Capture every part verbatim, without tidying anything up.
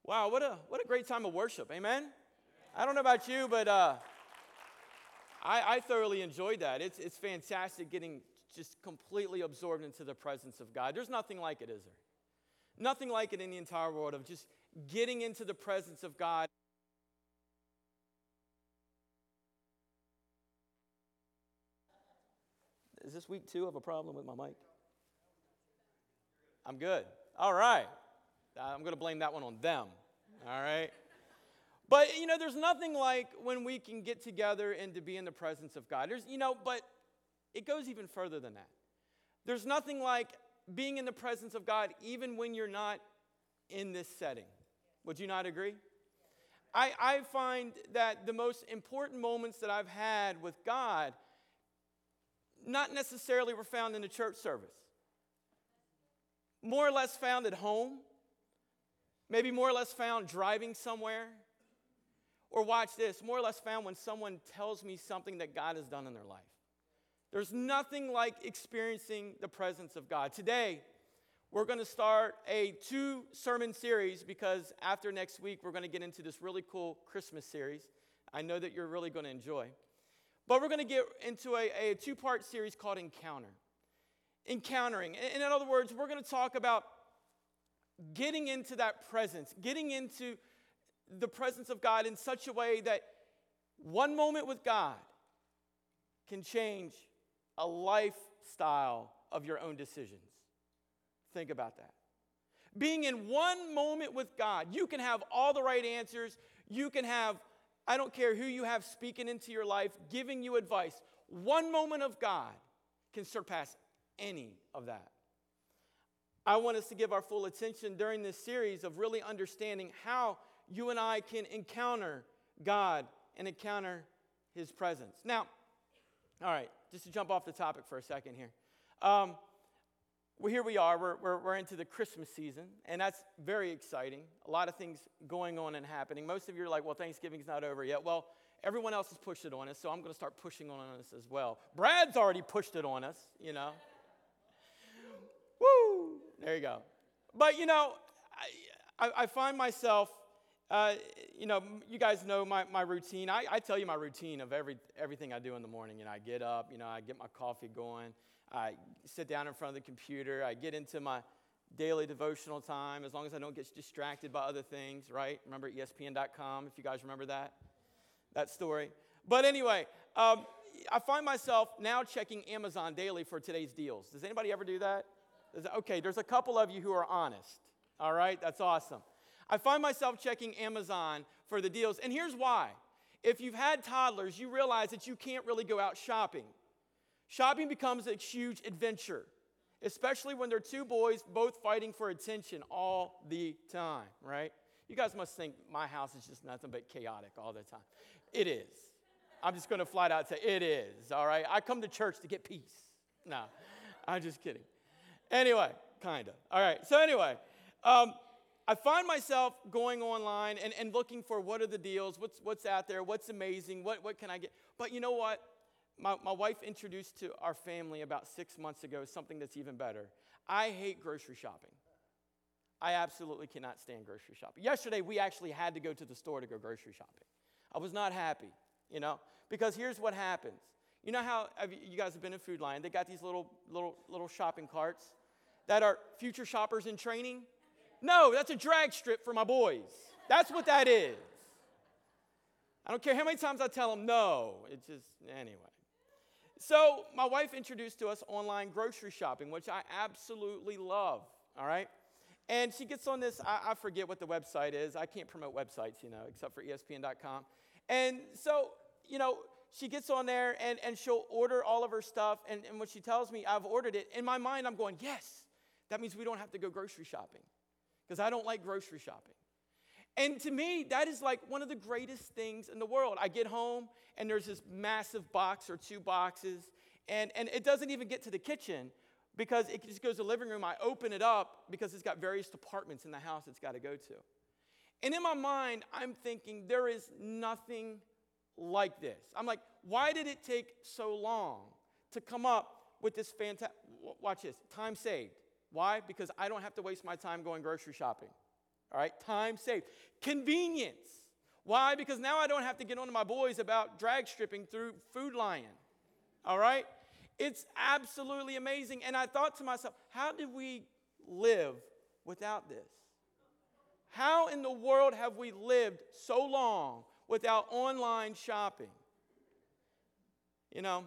Wow, what a what a great time of worship, amen? I don't know about you, but uh, I, I thoroughly enjoyed that. It's it's fantastic getting just completely absorbed into the presence of God. There's nothing like it, is there? Nothing like it in the entire world of just getting into the presence of God. Is this week two of a problem with my mic? I'm good. All right. I'm going to blame that one on them. All right. But, you know, there's nothing like when we can get together and to be in the presence of God. There's, you know, but it goes even further than that. There's nothing like being in the presence of God even when you're not in this setting. Would you not agree? I, I find that the most important moments that I've had with God not necessarily were found in the church service. More or less found at home. Maybe more or less found driving somewhere. Or watch this, more or less found when someone tells me something that God has done in their life. There's nothing like experiencing the presence of God. Today, we're going to start a two-sermon series because after next week, we're going to get into this really cool Christmas series. I know that you're really going to enjoy. But we're going to get into a, a two-part series called Encounter. Encountering. And in other words, we're going to talk about getting into that presence, getting into the presence of God in such a way that one moment with God can change a lifestyle of your own decisions. Think about that. Being in one moment with God, you can have all the right answers. You can have, I don't care who you have speaking into your life, giving you advice. One moment of God can surpass any of that. I want us to give our full attention during this series of really understanding how you and I can encounter God and encounter His presence. Now, all right, just to jump off the topic for a second here. Um, well, here we are. We're, we're, we're into the Christmas season, and that's very exciting. A lot of things going on and happening. Most of you are like, well, Thanksgiving's not over yet. Well, everyone else has pushed it on us, so I'm going to start pushing on us as well. Brad's already pushed it on us, you know. Woo! There you go. But, you know, I, I, I find myself, uh, you know, you guys know my, my routine. I, I tell you my routine of every everything I do in the morning. You know, I get up, you know, I get my coffee going. I sit down in front of the computer. I get into my daily devotional time as long as I don't get distracted by other things, right? Remember E S P N dot com, if you guys remember that, that story. But anyway, um, I find myself now checking Amazon daily for today's deals. Does anybody ever do that? Okay, there's a couple of you who are honest. All right, that's awesome. I find myself checking Amazon for the deals, and here's why. If you've had toddlers, you realize that you can't really go out shopping. Shopping becomes a huge adventure, especially when they're two boys both fighting for attention all the time, right? You guys must think my house is just nothing but chaotic all the time. It is. I'm just going to flat out say it is, all right? I come to church to get peace. No, I'm just kidding. Anyway, kind of. All right, so anyway, um, I find myself going online and, and looking for what are the deals, what's what's out there, what's amazing, what, what can I get? But you know what? My, my wife introduced to our family about six months ago something that's even better. I hate grocery shopping. I absolutely cannot stand grocery shopping. Yesterday, we actually had to go to the store to go grocery shopping. I was not happy, you know, because here's what happens. You know how have you, you guys have been in Food Lion? They got these little little little shopping carts that are future shoppers in training? No, that's a drag strip for my boys. That's what that is. I don't care how many times I tell them no. It's just, anyway. So my wife introduced to us online grocery shopping, which I absolutely love, all right? And she gets on this, I, I forget what the website is. I can't promote websites, you know, except for E S P N dot com. And so, you know, she gets on there and, and she'll order all of her stuff. And, and when she tells me I've ordered it, in my mind I'm going, yes, that means we don't have to go grocery shopping because I don't like grocery shopping. And to me, that is like one of the greatest things in the world. I get home and there's this massive box or two boxes and, and it doesn't even get to the kitchen because it just goes to the living room. I open it up because it's got various departments in the house it's got to go to. And in my mind, I'm thinking there is nothing like this. I'm like, why did it take so long to come up with this fantastic, watch this, time saved. Why? Because I don't have to waste my time going grocery shopping. All right, time saved. Convenience. Why? Because now I don't have to get on to my boys about drag stripping through Food Lion. All right? It's absolutely amazing. And I thought to myself, how did we live without this? How in the world have we lived so long without online shopping? You know,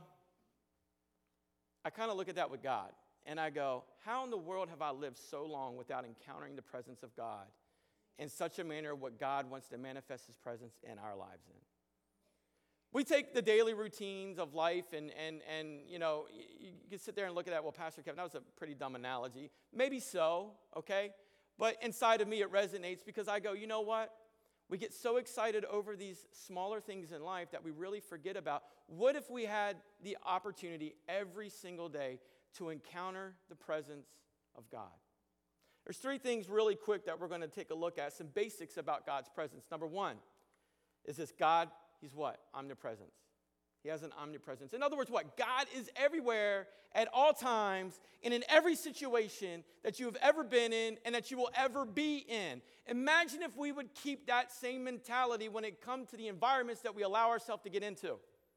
I kind of look at that with God, and I go, how in the world have I lived so long without encountering the presence of God in such a manner what God wants to manifest his presence in our lives in? We take the daily routines of life and, and, and you know, you, you can sit there and look at that. Well, Pastor Kevin, that was a pretty dumb analogy. Maybe so, okay? But inside of me it resonates because I go, you know what? We get so excited over these smaller things in life that we really forget about what if we had the opportunity every single day to encounter the presence of God. There's three things really quick that we're going to take a look at, some basics about God's presence. Number one is this: God, he's what? Omnipresence. He has an omnipresence. In other words, what? God is everywhere at all times and in every situation that you have ever been in and that you will ever be in. Imagine if we would keep that same mentality when it comes to the environments that we allow ourselves to get into.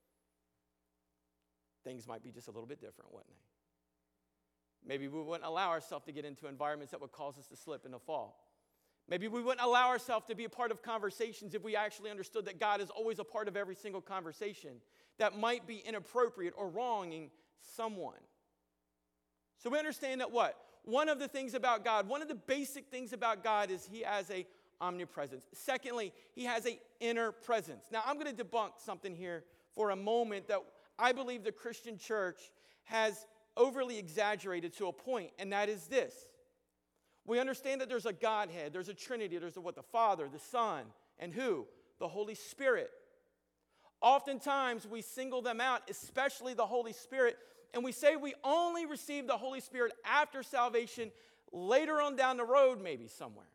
Things might be just a little bit different, wouldn't they? Maybe we wouldn't allow ourselves to get into environments that would cause us to slip and to fall. Maybe we wouldn't allow ourselves to be a part of conversations if we actually understood that God is always a part of every single conversation that might be inappropriate or wronging someone. So we understand that what? One of the things about God, one of the basic things about God is he has a omnipresence. Secondly, he has a inner presence. Now I'm going to debunk something here for a moment that I believe the Christian church has overly exaggerated to a point, and that is this. We understand that there's a Godhead, there's a Trinity, there's the, what, the Father, the Son, and who? The Holy Spirit. Oftentimes we single them out, especially the Holy Spirit, and we say we only receive the Holy Spirit after salvation, later on down the road maybe somewhere.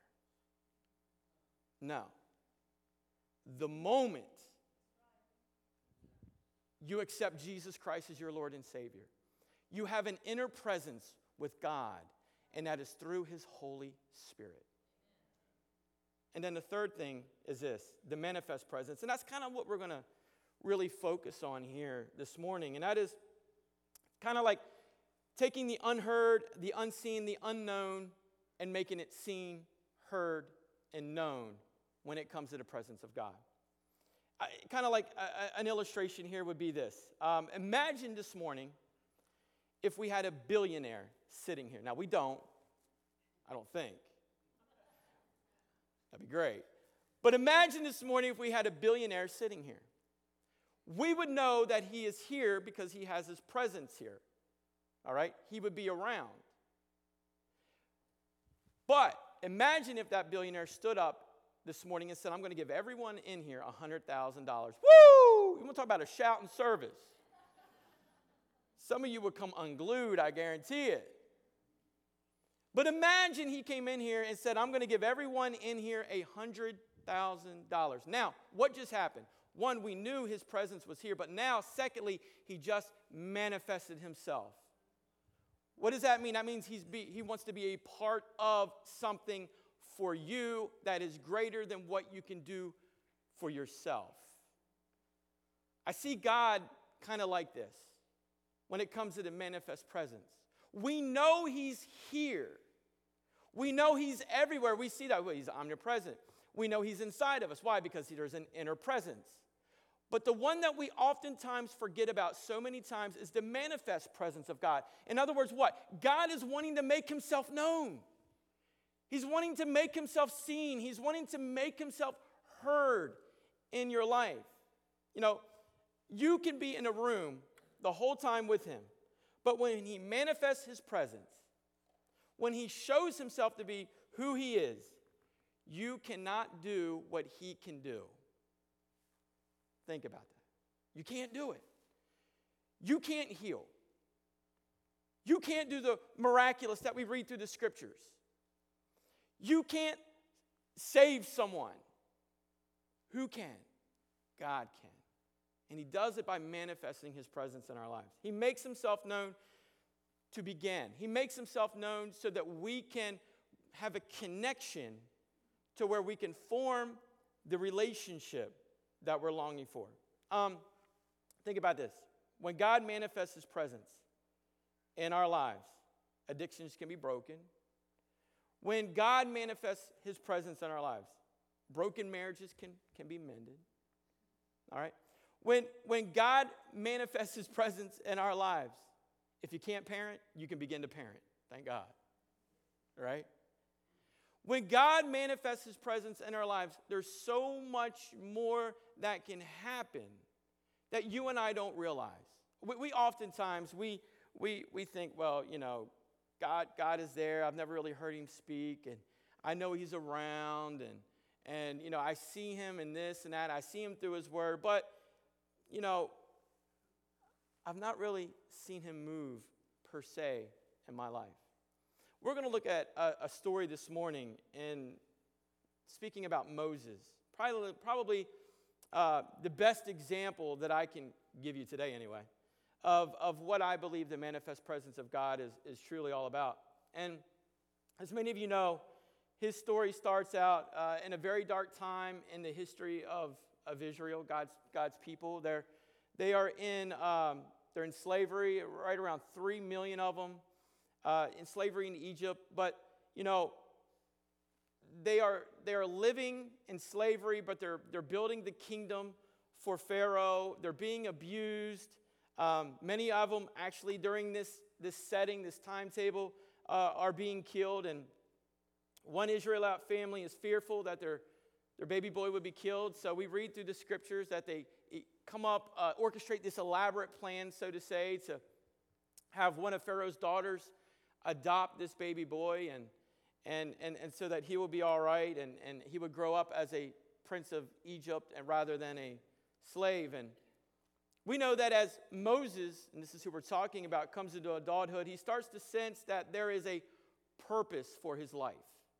No. The moment you accept Jesus Christ as your Lord and Savior, you have an inner presence with God, and that is through his Holy Spirit. And then the third thing is this, the manifest presence. And that's kind of what we're going to really focus on here this morning. And that is kind of like taking the unheard, the unseen, the unknown, and making it seen, heard, and known when it comes to the presence of God. I, kind of like a, an illustration here would be this. Um, imagine this morning if we had a billionaire sitting here. Now, we don't. I don't think. That'd be great. But imagine this morning if we had a billionaire sitting here. We would know that he is here because he has his presence here. All right? He would be around. But imagine if that billionaire stood up this morning and said, I'm going to give everyone in here one hundred thousand dollars. Woo! You want to talk about a shouting service. Some of you would come unglued, I guarantee it. But imagine he came in here and said, I'm going to give everyone in here one hundred thousand dollars. Now, what just happened? One, we knew his presence was here, but now, secondly, he just manifested himself. What does that mean? That means he's be, he wants to be a part of something for you that is greater than what you can do for yourself. I see God kind of like this when it comes to the manifest presence. We know he's here. We know he's everywhere. We see that. Well, he's omnipresent. We know he's inside of us. Why? Because there's an inner presence. But the one that we oftentimes forget about so many times is the manifest presence of God. In other words, what? God is wanting to make himself known. He's wanting to make himself seen. He's wanting to make himself heard in your life. You know, you can be in a room the whole time with him, but when he manifests his presence, when he shows himself to be who he is, you cannot do what he can do. Think about that. You can't do it. You can't heal. You can't do the miraculous that we read through the scriptures. You can't save someone. Who can? God can. And he does it by manifesting his presence in our lives. He makes himself known to begin. He makes himself known so that we can have a connection to where we can form the relationship that we're longing for. Um, think about this. When God manifests his presence in our lives, addictions can be broken. When God manifests his presence in our lives, broken marriages can, can be mended. All right? When, when God manifests his presence in our lives, if you can't parent, you can begin to parent. Thank God. All right? When God manifests his presence in our lives, there's so much more that can happen that you and I don't realize. We, we oftentimes, we, we, we think, well, you know, God, God is there. I've never really heard him speak, and I know he's around, and, and, you know, I see him in this and that. I see him through his word, but, you know, I've not really seen him move per se in my life. We're going to look at a, a story this morning in speaking about Moses. Probably, probably uh, the best example that I can give you today anyway of, of what I believe the manifest presence of God is, is truly all about. And as many of you know, his story starts out uh, in a very dark time in the history of, of Israel, God's, God's people. They're, they are in, um, they're in slavery, right around three million of them. Uh, in slavery in Egypt, but you know, they are they are living in slavery, but they're they're building the kingdom for Pharaoh. They're being abused. Um, many of them actually during this this setting, this timetable, uh, are being killed. And one Israelite family is fearful that their their baby boy would be killed. So we read through the scriptures that they come up, uh, orchestrate this elaborate plan, so to say, to have one of Pharaoh's daughters adopt this baby boy, and and and and so that he will be all right, and and he would grow up as a prince of Egypt and rather than a slave. And we know that as Moses, and this is who we're talking about, comes into adulthood, he starts to sense that there is a purpose for his life,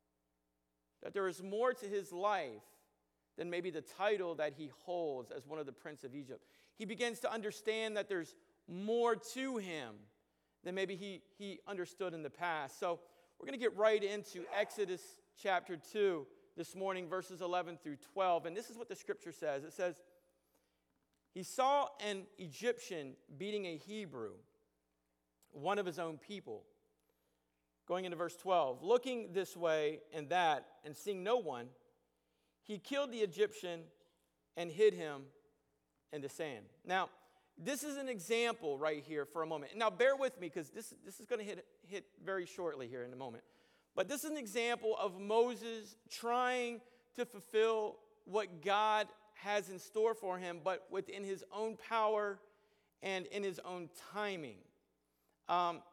that there is more to his life than maybe the title that he holds as one of the prince of Egypt. He begins to understand that there's more to him than maybe he, he understood in the past. So we're going to get right into Exodus chapter two this morning, verses eleven through twelve. And this is what the scripture says. It says, he saw an Egyptian beating a Hebrew, one of his own people. Going into verse twelve, looking this way and that, and seeing no one, he killed the Egyptian and hid him in the sand. Now, this is an example right here for a moment. Now, bear with me because this, this is going to hit, hit very shortly here in a moment. But this is an example of Moses trying to fulfill what God has in store for him, but within his own power and in his own timing. Um,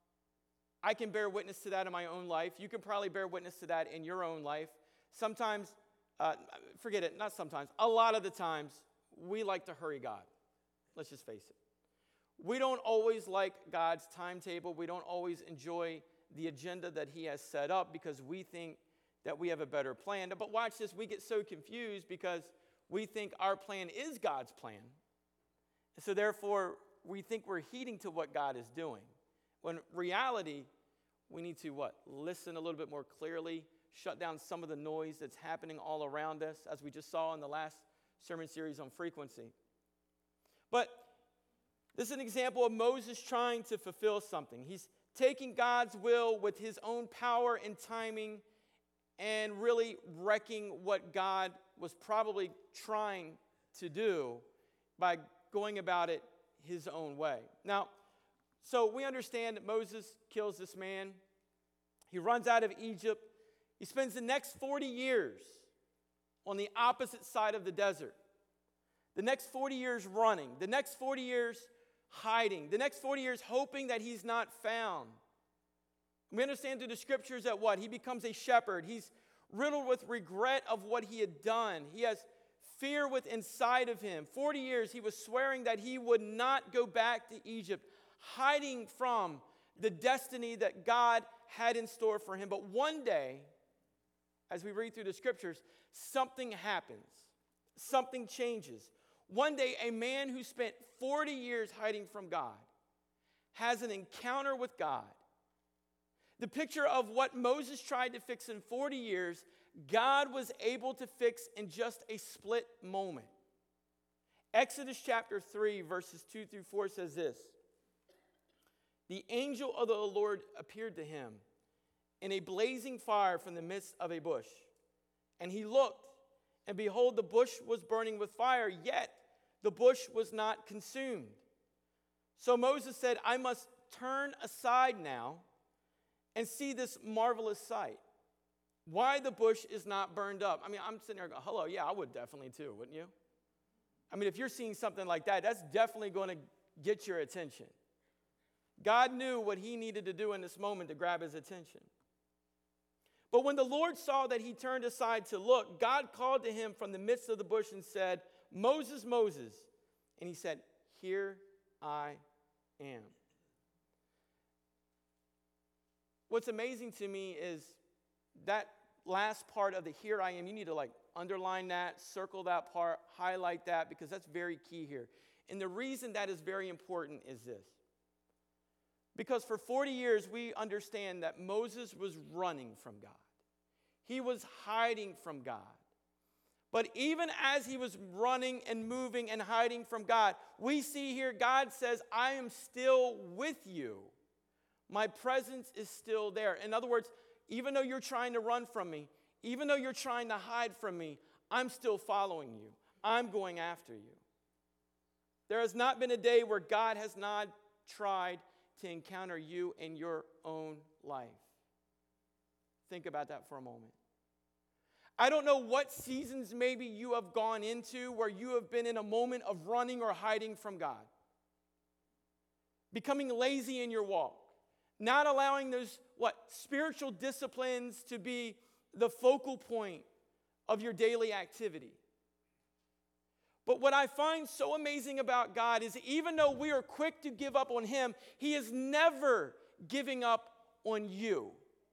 I can bear witness to that in my own life. You can probably bear witness to that in your own life. Sometimes, uh, forget it, not sometimes, a lot of the times, we like to hurry God. Let's just face it. We don't always like God's timetable. We don't always enjoy the agenda that he has set up because we think that we have a better plan. But watch this. We get so confused because we think our plan is God's plan. So therefore, we think we're heeding to what God is doing. When in reality, we need to what? Listen a little bit more clearly, shut down some of the noise that's happening all around us, as we just saw in the last sermon series on frequency. But this is an example of Moses trying to fulfill something. He's taking God's will with his own power and timing and really wrecking what God was probably trying to do by going about it his own way. Now, so we understand that Moses kills this man. He runs out of Egypt. He spends the next forty years on the opposite side of the desert. The next forty years running, the next forty years hiding, the next forty years hoping that he's not found. We understand through the scriptures that what? He becomes a shepherd. He's riddled with regret of what he had done. He has fear within inside of him. forty years he was swearing that he would not go back to Egypt, hiding from the destiny that God had in store for him. But one day, as we read through the scriptures, something happens. Something changes. One day, a man who spent forty years hiding from God has an encounter with God. The picture of what Moses tried to fix in forty years, God was able to fix in just a split moment. Exodus chapter three, verses two through four says this. The angel of the Lord appeared to him in a blazing fire from the midst of a bush. And he looked, and behold, the bush was burning with fire, yet the bush was not consumed. So Moses said, I must turn aside now and see this marvelous sight. Why the bush is not burned up. I mean, I'm sitting there going, hello, yeah, I would definitely too, wouldn't you? I mean, if you're seeing something like that, that's definitely going to get your attention. God knew what he needed to do in this moment to grab his attention. But when the Lord saw that he turned aside to look, God called to him from the midst of the bush and said, Moses, Moses. And he said, here I am. What's amazing to me is that last part of the here I am, you need to like underline that, circle that part, highlight that, because that's very key here. And the reason that is very important is this. Because for forty years, we understand that Moses was running from God. He was hiding from God. But even as he was running and moving and hiding from God, we see here God says, I am still with you. My presence is still there. In other words, even though you're trying to run from me, even though you're trying to hide from me, I'm still following you. I'm going after you. There has not been a day where God has not tried to encounter you in your own life. Think about that for a moment. I don't know what seasons maybe you have gone into where you have been in a moment of running or hiding from God. Becoming lazy in your walk. Not allowing those, what, spiritual disciplines to be the focal point of your daily activity. But what I find so amazing about God is even though we are quick to give up on him, he is never giving up on you.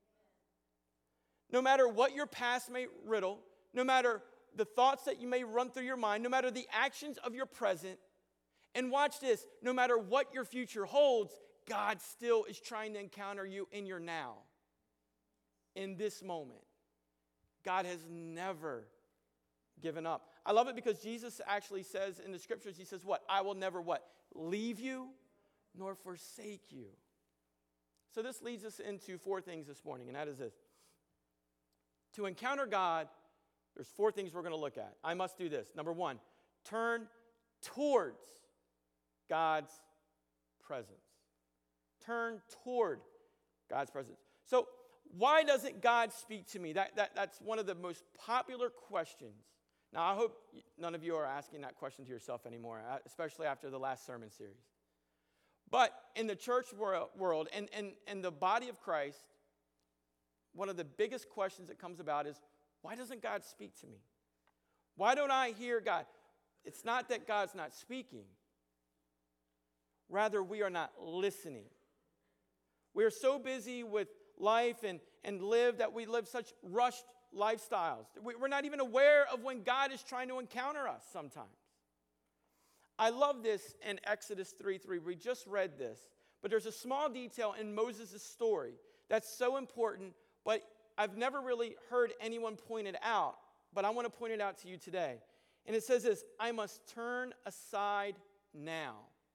No matter what your past may riddle, no matter the thoughts that you may run through your mind, no matter the actions of your present, and watch this, no matter what your future holds, God still is trying to encounter you in your now, in this moment. God has never given up. I love it because Jesus actually says in the scriptures, he says what? I will never what? Leave you nor forsake you. So this leads us into four things this morning, and that is this. To encounter God, there's four things we're going to look at. I must do this. Number one, turn towards God's presence. Turn toward God's presence. So why doesn't God speak to me? That, that, that's one of the most popular questions. Now, I hope none of you are asking that question to yourself anymore, especially after the last sermon series. But in the church world and, and, and the body of Christ, one of the biggest questions that comes about is, why doesn't God speak to me? Why don't I hear God? It's not that God's not speaking. Rather, we are not listening. We are so busy with life and, and live that we live such rushed lifestyles. We're not even aware of when God is trying to encounter us sometimes. I love this in Exodus three three. We just read this. But there's a small detail in Moses' story that's so important, but I've never really heard anyone point it out. But I want to point it out to you today. And it says this, I must turn aside now.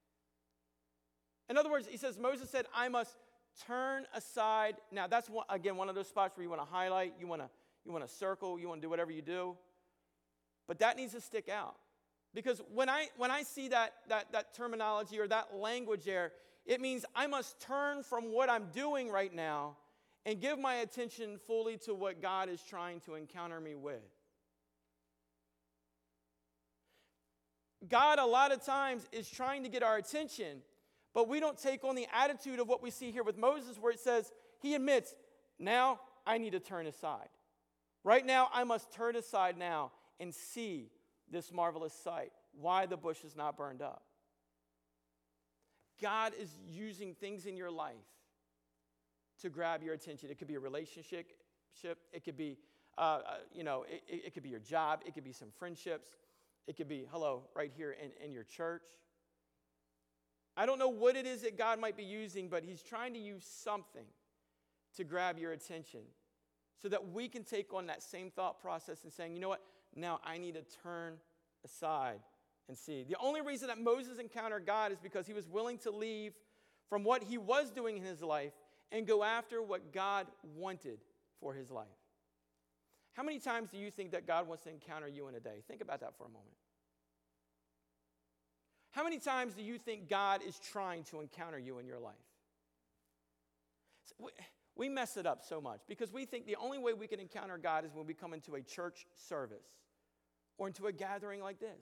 In other words, he says, Moses said, I must turn aside now. That's, one, again, one of those spots where you want to highlight, you want to you want to circle, you want to do whatever you do. But that needs to stick out. Because when I when I see that, that, that terminology or that language there, it means I must turn from what I'm doing right now and give my attention fully to what God is trying to encounter me with. God, a lot of times, is trying to get our attention, but we don't take on the attitude of what we see here with Moses, where it says, he admits, now I need to turn aside. Right now, I must turn aside now and see this marvelous sight, why the bush is not burned up. God is using things in your life to grab your attention. It could be a relationship. It could be, uh, you know, it, it could be your job. It could be some friendships. It could be, hello, right here in, in your church. I don't know what it is that God might be using, but he's trying to use something to grab your attention. so that we can take on that same thought process and saying, you know what, now I need to turn aside and see. The only reason that Moses encountered God is because he was willing to leave from what he was doing in his life and go after what God wanted for his life. How many times do you think that God wants to encounter you in a day? Think about that for a moment. How many times do you think God is trying to encounter you in your life? We, we mess it up so much because we think the only way we can encounter God is when we come into a church service or into a gathering like this.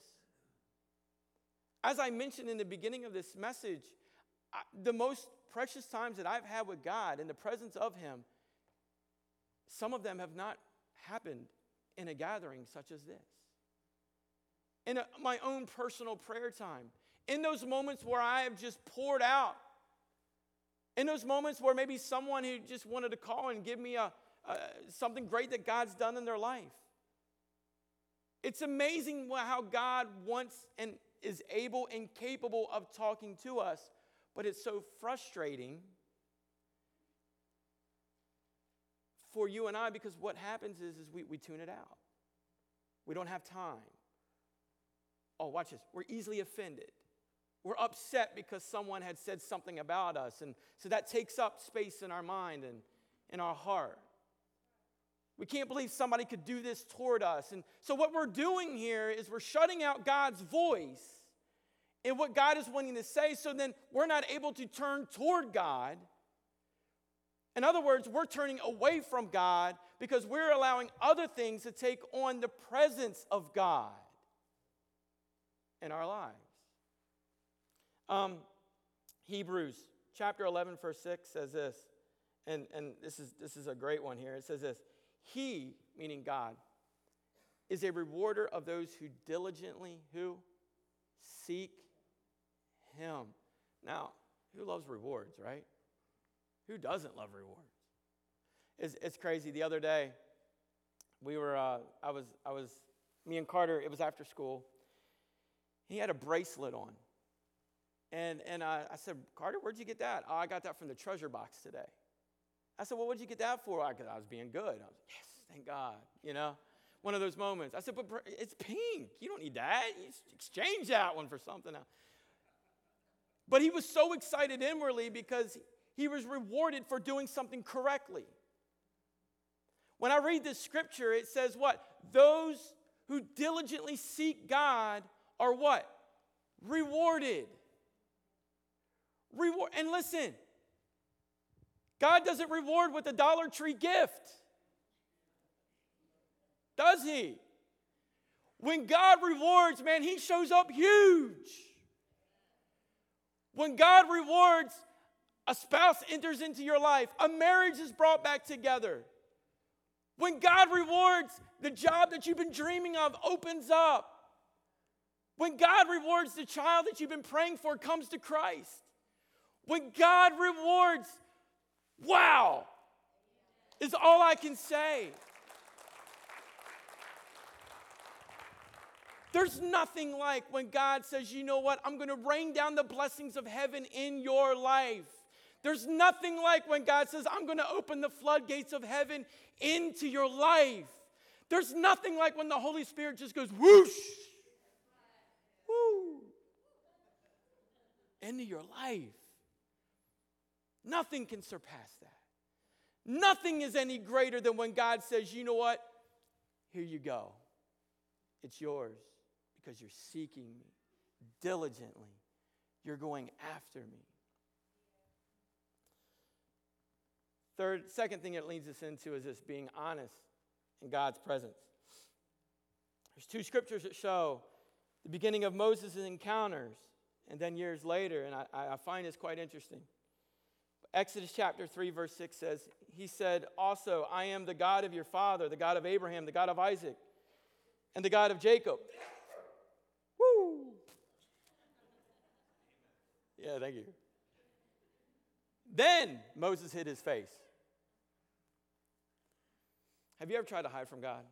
As I mentioned in the beginning of this message, I, the most precious times that I've had with God in the presence of him, some of them have not happened in a gathering such as this. In a, my own personal prayer time, in those moments where I have just poured out, in those moments where maybe someone who just wanted to call and give me a, a something great that God's done in their life. It's amazing how God wants and is able and capable of talking to us, but it's so frustrating for you and I because what happens is, is we, we tune it out. We don't have time. Oh, watch this. We're easily offended. We're upset because someone had said something about us, and so that takes up space in our mind and in our heart. We can't believe somebody could do this toward us. And so what we're doing here is we're shutting out God's voice and what God is wanting to say, so then we're not able to turn toward God. In other words, we're turning away from God because we're allowing other things to take on the presence of God in our lives. Um, Hebrews chapter eleven, verse six says this, and, and this is this is a great one here. It says this: He, meaning God, is a rewarder of those who diligently, who? Seek him. Now, who loves rewards, right? Who doesn't love rewards? It's, it's crazy. The other day, we were, uh, I was, I was, me and Carter, it was after school. He had a bracelet on. And, and uh, I said, Carter, where'd you get that? Oh, I got that from the treasure box today. I said, well, what'd you get that for? I, I was being good. I was like, yes, thank God, you know, one of those moments. I said, but it's pink. You don't need that. You exchange that one for something else. But he was so excited inwardly because he was rewarded for doing something correctly. When I read this scripture, it says what? Those who diligently seek God are what? Rewarded. Reward. And listen, God doesn't reward with a Dollar Tree gift. Does he? When God rewards, man, he shows up huge. When God rewards, a spouse enters into your life. A marriage is brought back together. When God rewards, the job that you've been dreaming of opens up. When God rewards, the child that you've been praying for comes to Christ. When God rewards, wow, is all I can say. There's nothing like when God says, you know what, I'm going to rain down the blessings of heaven in your life. There's nothing like when God says, I'm going to open the floodgates of heaven into your life. There's nothing like when the Holy Spirit just goes whoosh, whoo, into your life. Nothing can surpass that. Nothing is any greater than when God says, you know what, here you go. It's yours because you're seeking me diligently. You're going after me. Third, second thing it leads us into is this: being honest in God's presence. There's two scriptures that show the beginning of Moses' encounters and then years later, and I, I find this quite interesting. Exodus chapter three, verse six says, he said also, I am the God of your father, the God of Abraham, the God of Isaac, and the God of Jacob. Woo! Yeah, thank you. Then Moses hid his face. Have you ever tried to hide from God?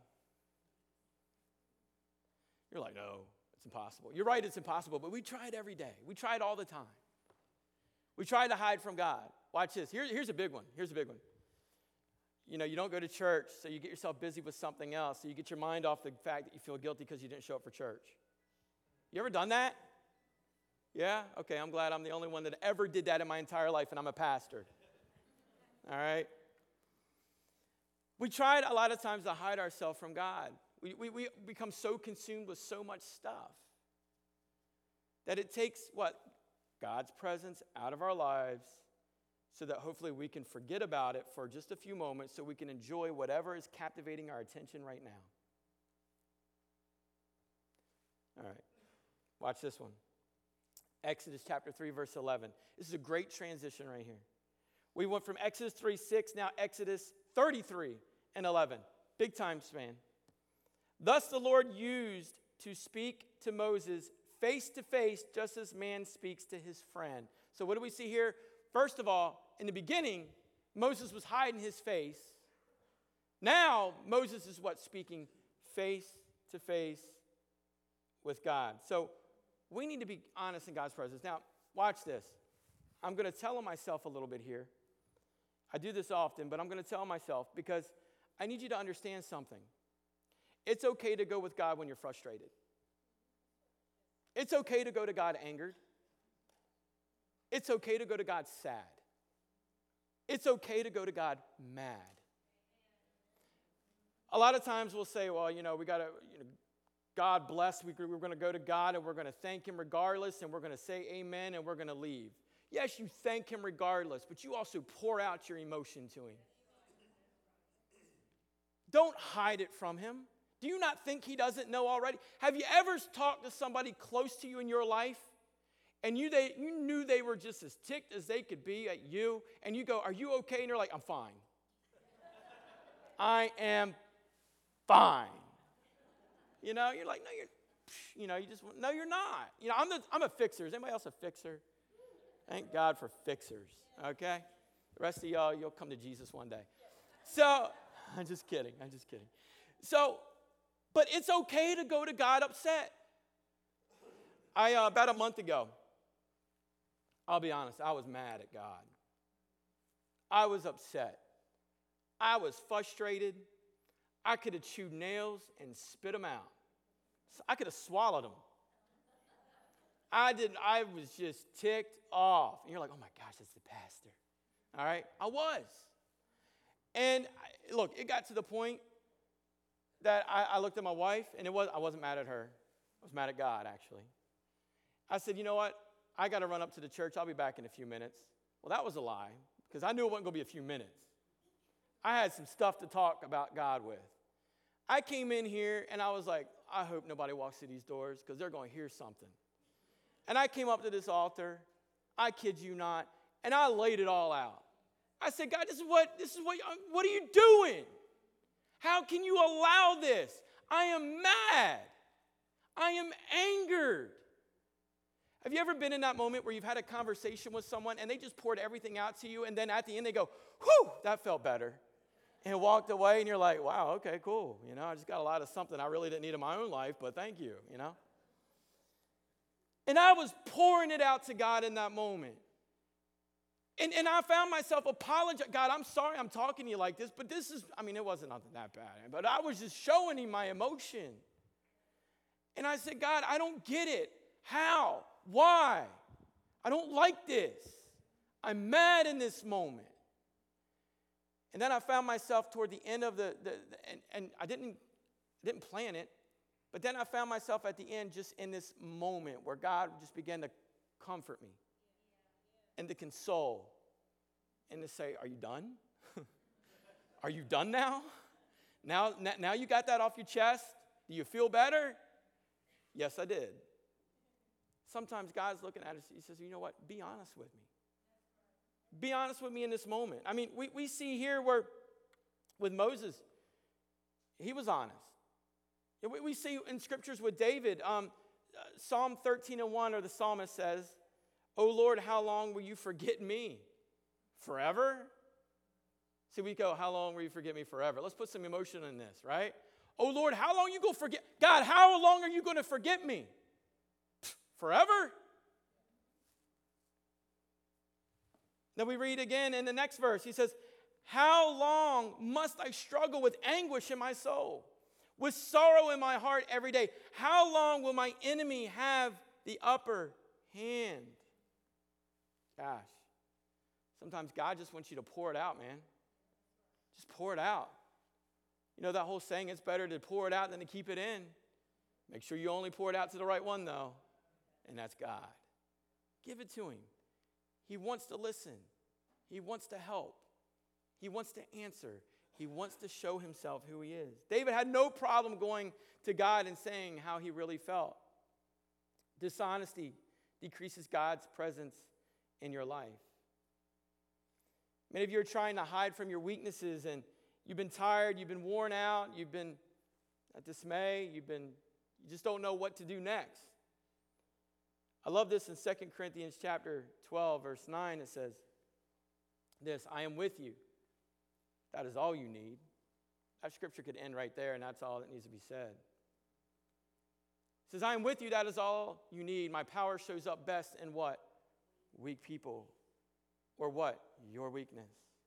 You're like, no, it's impossible. You're right, it's impossible, but we try it every day. We try it all the time. We try to hide from God. Watch this. Here, here's a big one. Here's a big one. you know, you don't go to church, so you get yourself busy with something else. So you get your mind off the fact that you feel guilty because you didn't show up for church. You ever done that? Yeah? Okay, I'm glad I'm the only one that ever did that in my entire life, and I'm a pastor. All right? We tried a lot of times to hide ourselves from God. We, we, we become so consumed with so much stuff that it takes, what? God's presence out of our lives so that hopefully we can forget about it for just a few moments so we can enjoy whatever is captivating our attention right now. All right. Watch this one. Exodus chapter three, verse eleven. This is a great transition right here. We went from Exodus three, six, now Exodus thirty-three and eleven. Big time span. Thus the Lord used to speak to Moses face to face, just as man speaks to his friend. So what do we see here? First of all, in the beginning, Moses was hiding his face. Now, Moses is what? Speaking face to face with God. So we need to be honest in God's presence. Now, watch this. I'm going to tell myself a little bit here. I do this often, but I'm going to tell myself because I need you to understand something. It's okay to go with God when you're frustrated. It's okay to go to God angered. It's okay to go to God sad. It's okay to go to God mad. A lot of times we'll say, well, you know, we got to, you know, God bless. We, we're going to go to God and we're going to thank him regardless, and we're going to say amen and we're going to leave. Yes, you thank him regardless, but you also pour out your emotion to him. Don't hide it from him. Do you not think he doesn't know already? Have you ever talked to somebody close to you in your life, and you, they, you knew they were just as ticked as they could be at you, and you go, are you okay? And you're like, I'm fine. I am fine. You know, you're like, no, you're, you know, you just, no, you're not. You know, I'm, the, I'm a fixer. Is anybody else a fixer? Thank God for fixers, okay? The rest of y'all, you'll come to Jesus one day. So, I'm just kidding. I'm just kidding. So, but it's okay to go to God upset. I, uh, about a month ago, I'll be honest, I was mad at God. I was upset. I was frustrated. I could have chewed nails and spit them out. I could have swallowed them. I didn't, I was just ticked off. And you're like, oh my gosh, that's the pastor. All right? I was. And I, look, it got to the point that I, I looked at my wife, and it was I wasn't mad at her. I was mad at God, actually. I said, you know what? I got to run up to the church. I'll be back in a few minutes. Well, that was a lie, because I knew it wasn't going to be a few minutes. I had some stuff to talk about God with. I came in here, and I was like, I hope nobody walks through these doors, because they're going to hear something. And I came up to this altar, I kid you not, and I laid it all out. I said, God, this is what, this is what, what are you doing? How can you allow this? I am mad. I am angered. Have you ever been in that moment where you've had a conversation with someone and they just poured everything out to you, and then at the end they go, whew, that felt better, and walked away, and you're like, wow, okay, cool. You know, I just got a lot of something I really didn't need in my own life, but thank you, you know. And I was pouring it out to God in that moment. And, and I found myself apologizing. God, I'm sorry I'm talking to you like this, but this is, I mean, it wasn't nothing that bad. But I was just showing him my emotion. And I said, God, I don't get it. How? Why? I don't like this. I'm mad in this moment. And then I found myself toward the end of the, the, the and, and I didn't, didn't plan it, but then I found myself at the end just in this moment where God just began to comfort me. And to console, and to say, are you done? Are you done now? now? Now you got that off your chest? Do you feel better? Yes, I did. Sometimes God's looking at us, he says, you know what? Be honest with me. Be honest with me in this moment. I mean, we, we see here where, with Moses, he was honest. We, we see in scriptures with David, um, Psalm thirteen and one, or the psalmist says, oh, Lord, how long will you forget me? Forever? See, we go, how long will you forget me forever? Let's put some emotion in this, right? Oh, Lord, how long are you going to forget? God, how long are you going to forget me? Forever? Then we read again in the next verse. He says, How long must I struggle with anguish in my soul, with sorrow in my heart every day? How long will my enemy have the upper hand? Gosh, sometimes God just wants you to pour it out, man. Just pour it out. You know that whole saying, it's better to pour it out than to keep it in. Make sure you only pour it out to the right one, though, and that's God. Give it to him. He wants to listen. He wants to help. He wants to answer. He wants to show himself who he is. David had no problem going to God and saying how he really felt. Dishonesty decreases God's presence in your life. Many of you are trying to hide from your weaknesses, and you've been tired, you've been worn out, you've been at dismay, you've been, you just don't know what to do next. I love this in Second Corinthians chapter twelve, verse nine. It says this, I am with you. That is all you need. That scripture could end right there, and that's all that needs to be said. It says, I am with you. That is all you need. My power shows up best in what? Weak people. Or what? Your weakness.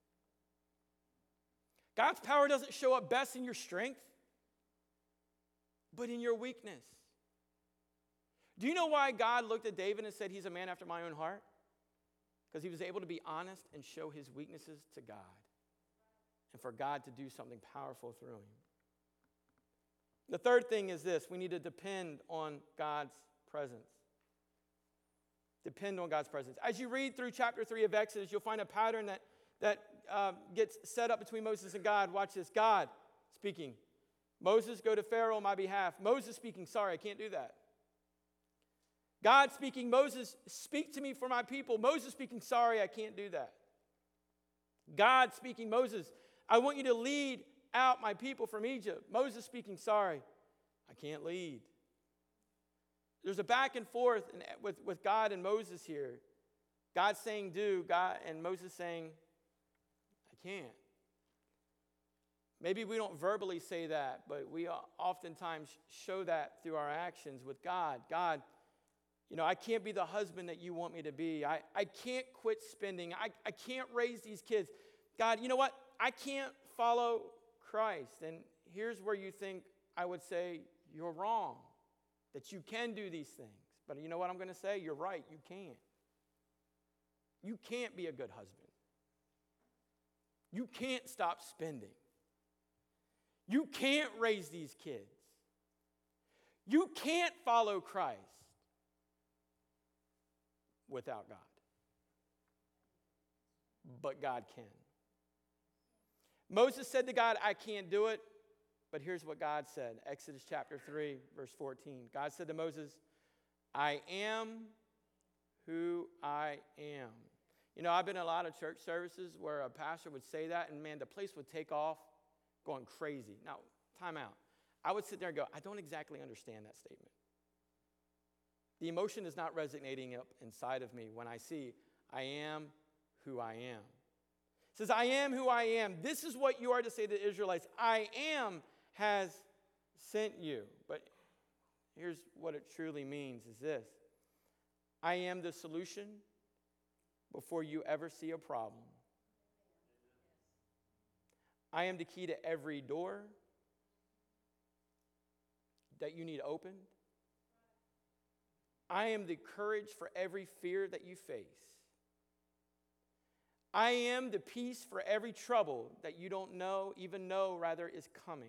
God's power doesn't show up best in your strength, but in your weakness. Do you know why God looked at David and said, he's a man after my own heart? Because he was able to be honest and show his weaknesses to God, and for God to do something powerful through him. The third thing is this: we need to depend on God's presence. Depend on God's presence. As you read through chapter three of Exodus, you'll find a pattern that, that uh, gets set up between Moses and God. Watch this. God speaking. Moses, go to Pharaoh on my behalf. Moses speaking, sorry, I can't do that. God speaking, Moses, speak to me for my people. Moses speaking, sorry, I can't do that. God speaking, Moses, I want you to lead out my people from Egypt. Moses speaking, sorry, I can't lead. There's a back and forth in, with, with God and Moses here. God saying do, God, and Moses saying, I can't. Maybe we don't verbally say that, but we oftentimes show that through our actions with God. God, you know, I can't be the husband that you want me to be. I, I can't quit spending. I, I can't raise these kids. God, you know what? I can't follow Christ. And here's where you think I would say you're wrong, that you can do these things. But you know what I'm going to say? You're right, you can't. You can't be a good husband. You can't stop spending. You can't raise these kids. You can't follow Christ without God. But God can. Moses said to God, I can't do it. But here's what God said. Exodus chapter three, verse fourteen. God said to Moses, I am who I am. You know, I've been in a lot of church services where a pastor would say that, and man, the place would take off going crazy. Now, time out. I would sit there and go, I don't exactly understand that statement. The emotion is not resonating up inside of me when I see I am who I am. It says, I am who I am. This is what you are to say to the Israelites. I am has sent you. But here's what it truly means is this. I am the solution before you ever see a problem. I am the key to every door that you need opened. I am the courage for every fear that you face. I am the peace for every trouble that you don't know, even know, rather, is coming.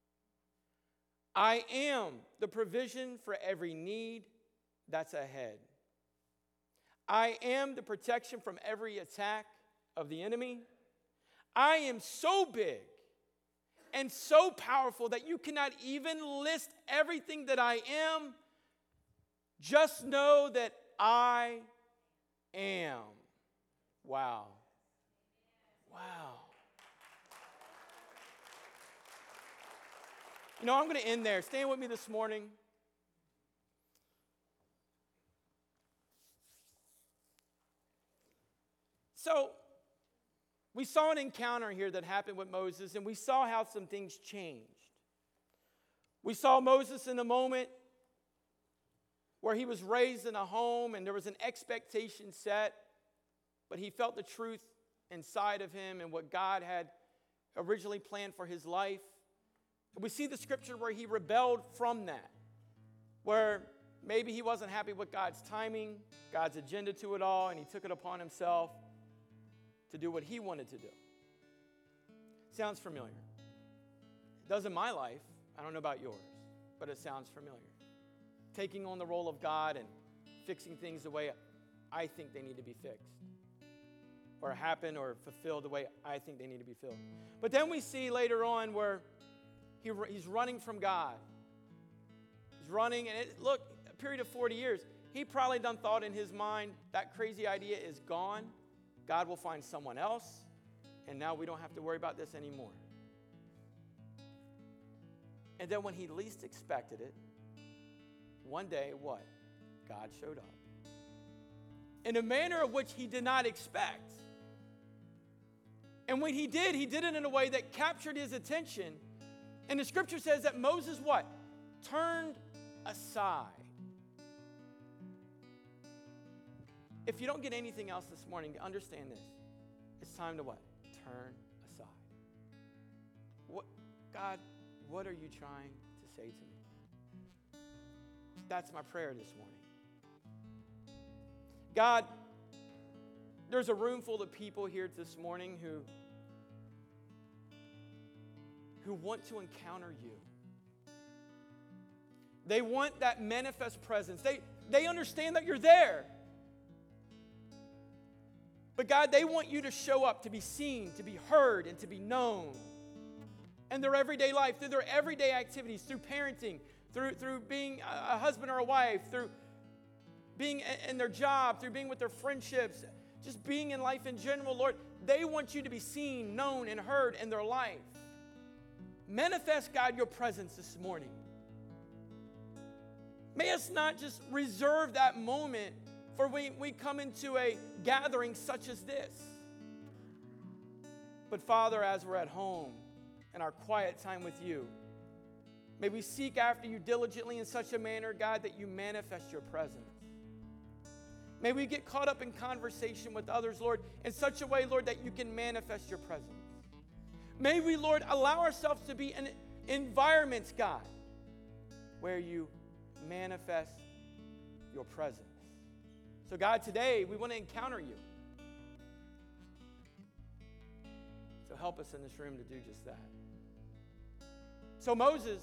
I am the provision for every need that's ahead. I am the protection from every attack of the enemy. I am so big and so powerful that you cannot even list everything that I am. Just know that I am. Wow. Wow. You know, I'm going to end there. Stand with me this morning. So, we saw an encounter here that happened with Moses, and we saw how some things changed. We saw Moses in a moment where he was raised in a home and there was an expectation set, but he felt the truth inside of him and what God had originally planned for his life. We see the scripture where he rebelled from that, where maybe he wasn't happy with God's timing, God's agenda to it all, and he took it upon himself to do what he wanted to do. Sounds familiar. It does in my life. I don't know about yours, but it sounds familiar. Taking on the role of God and fixing things the way I think they need to be fixed, or happen or fulfilled the way I think they need to be filled. But then we see later on where he, he's running from God. He's running, and it, look, a period of forty years, he probably done thought in his mind, that crazy idea is gone. God will find someone else, and now we don't have to worry about this anymore. And then when he least expected it, one day, what? God showed up. In a manner of which he did not expect. And when he did, he did it in a way that captured his attention. And the scripture says that Moses, what? Turned aside. If you don't get anything else this morning, understand this. It's time to what? Turn aside. What, God, what are you trying to say to me? That's my prayer this morning. God, there's a room full of people here this morning who, who want to encounter you. They want that manifest presence. They, they understand that you're there. But God, they want you to show up, to be seen, to be heard, and to be known. In their everyday life, through their everyday activities, through parenting, through, through being a husband or a wife, through being in their job, through being with their friendships, just being in life in general, Lord, they want you to be seen, known, and heard in their life. Manifest, God, your presence this morning. May us not just reserve that moment for when we come into a gathering such as this. But Father, as we're at home in our quiet time with you, may we seek after you diligently in such a manner, God, that you manifest your presence. May we get caught up in conversation with others, Lord, in such a way, Lord, that you can manifest your presence. May we, Lord, allow ourselves to be in environments, God, where you manifest your presence. So, God, today we want to encounter you. So help us in this room to do just that. So Moses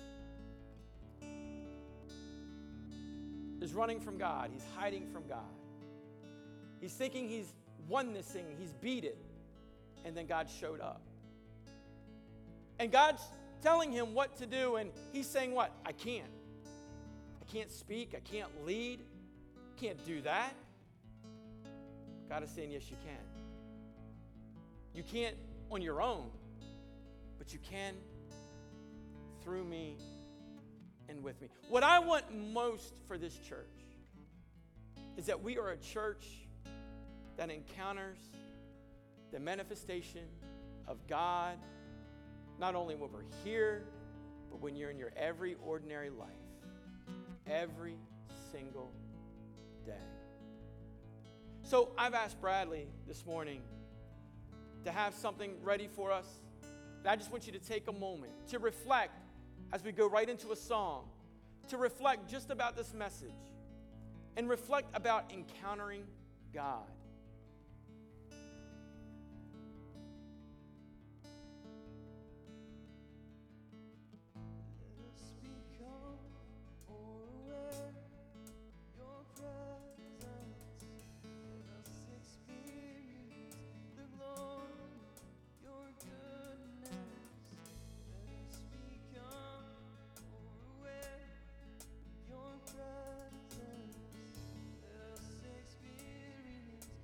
is running from God. He's hiding from God. He's thinking he's won this thing. He's beat it. And then God showed up. And God's telling him what to do. And he's saying what? I can't. I can't speak. I can't lead. I can't do that. God is saying, yes, you can. You can't on your own. But you can through me and with me. What I want most for this church is that we are a church that encounters the manifestation of God, not only when we're here, but when you're in your every ordinary life, every single day. So I've asked Bradley this morning to have something ready for us. And I just want you to take a moment to reflect as we go right into a song, to reflect just about this message and reflect about encountering God. Presence, let us experience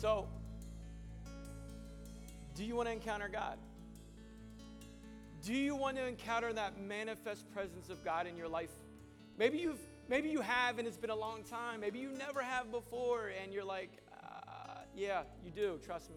So, do you want to encounter God? Do you want to encounter that manifest presence of God in your life? Maybe you've, maybe you have, and it's been a long time. Maybe you never have before, and you're like, uh, yeah, you do. Trust me.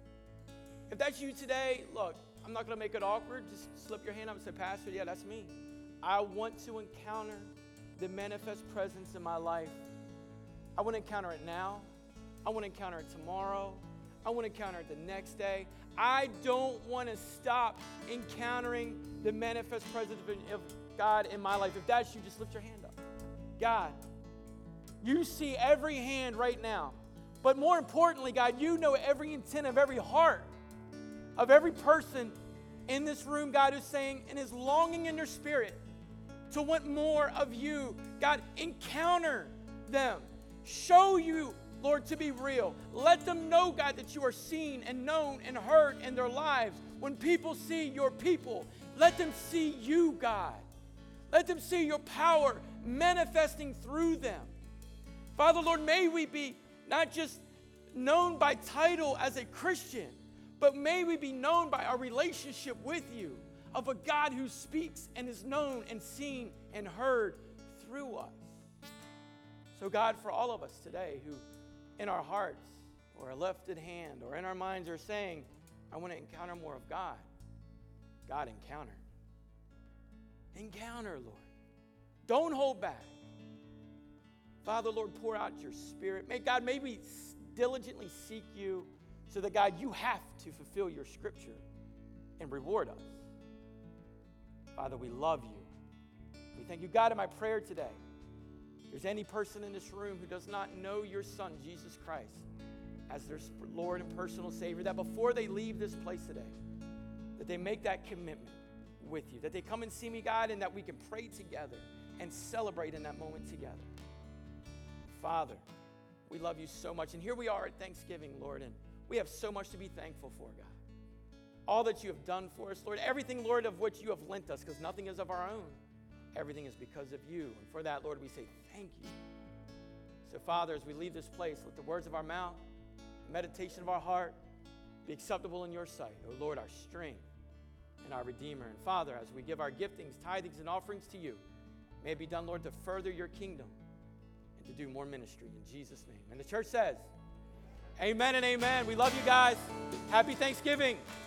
If that's you today, look, I'm not going to make it awkward. Just slip your hand up and say, Pastor, yeah, that's me. I want to encounter the manifest presence in my life. I want to encounter it now. I want to encounter it tomorrow. I want to encounter it the next day. I don't want to stop encountering the manifest presence of God in my life. If that's you, just lift your hand up. God, you see every hand right now. But more importantly, God, you know every intent of every heart, of every person in this room, God, who's saying and is longing in their spirit to want more of you. God, encounter them. Show you, Lord, to be real. Let them know, God, that you are seen and known and heard in their lives. When people see your people, let them see you, God. Let them see your power manifesting through them. Father, Lord, may we be not just known by title as a Christian, but may we be known by our relationship with you, of a God who speaks and is known and seen and heard through us. So God, for all of us today who in our hearts or a lifted hand or in our minds are saying, I want to encounter more of God. God, encounter. Encounter, Lord. Don't hold back. Father, Lord, pour out your spirit. May God, may we diligently seek you so that, God, you have to fulfill your scripture and reward us. Father, we love you. We thank you, God, in my prayer today. If there's any person in this room who does not know your Son, Jesus Christ, as their Lord and personal Savior, that before they leave this place today, that they make that commitment with you, that they come and see me, God, and that we can pray together and celebrate in that moment together. Father, we love you so much. And here we are at Thanksgiving, Lord, and we have so much to be thankful for, God. All that you have done for us, Lord, everything, Lord, of which you have lent us, because nothing is of our own. Everything is because of you. And for that, Lord, we say thank you. So, Father, as we leave this place, let the words of our mouth, the meditation of our heart be acceptable in your sight. O Lord, our strength and our Redeemer. And Father, as we give our giftings, tithings, and offerings to you, may it be done, Lord, to further your kingdom and to do more ministry in Jesus' name. And the church says, amen and amen. We love you guys. Happy Thanksgiving.